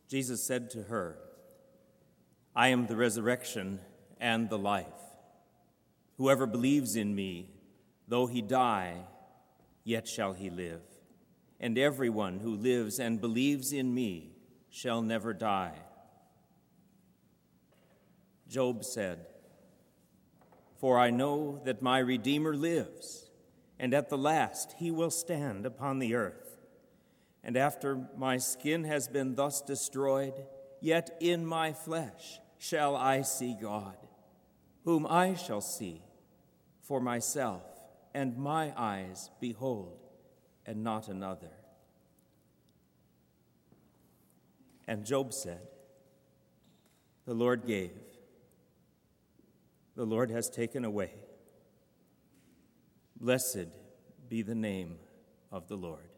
Jesus said to her, I am the resurrection and the life. Whoever believes in me, though he die, yet shall he live. And everyone who lives and believes in me shall never die. Job said, For I know that my Redeemer lives, and at the last he will stand upon the earth. And after my skin has been thus destroyed, yet in my flesh shall I see God, whom I shall see for myself, and my eyes behold, and not another. And Job said, The Lord gave, the Lord has taken away. Blessed be the name of the Lord.